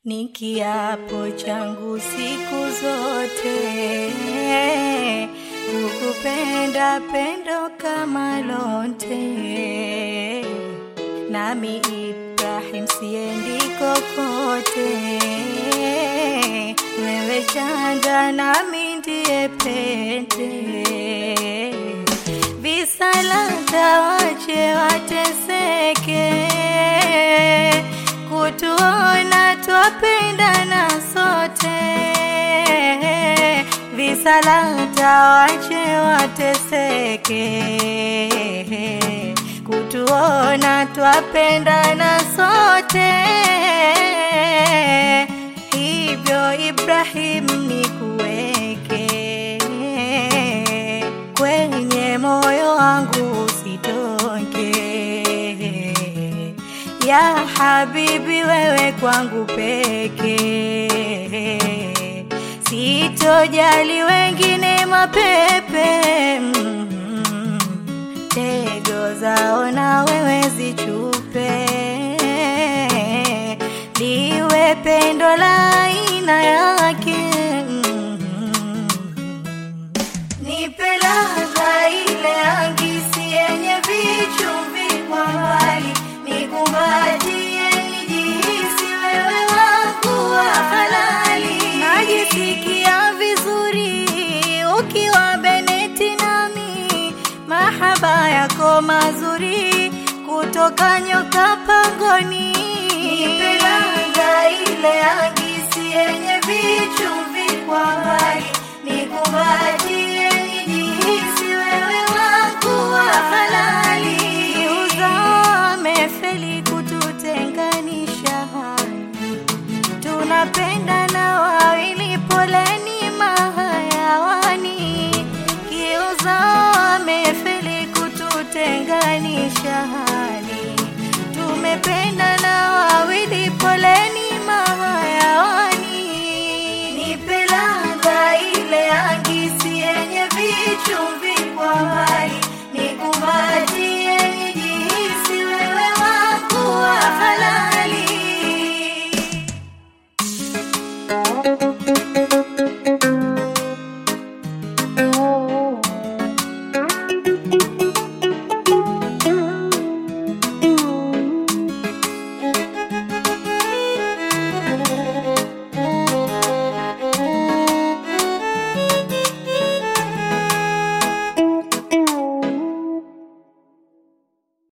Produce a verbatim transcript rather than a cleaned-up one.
Ni kiapo changu siku zote kukupenda pendo kama lote. Nami Ibrahim siendi kokote, wewe chanda nami ndiye pete. Visalata wache wateseke, kutuona twapendana sote. Visalata wache wateseke, kutuona twapendana sote. Hivyo Ibrahim nikuweke kwenye moyo wangu usitoke. Ya habibi wewe kwangu peke, sitojali wengine mapepe. mm-hmm. Tego zao na wewe zichupe, liwe pendo la aina yake. mm-hmm. Nipe ladha ile angisi yenye vichumvi kwa mbali, nikumbatie nijihisi wewe wangu wa halali. Najisikia vizuri ukiwa Beneti nami, mahaba yako mazuri kutoka nyoka pangoni. Nipe ladha ile angisi yenye vichumvi kwa mbali, nikumbatie nijihisi wewe wangu wa halali. Uzame feli kututenganisha, tunapenda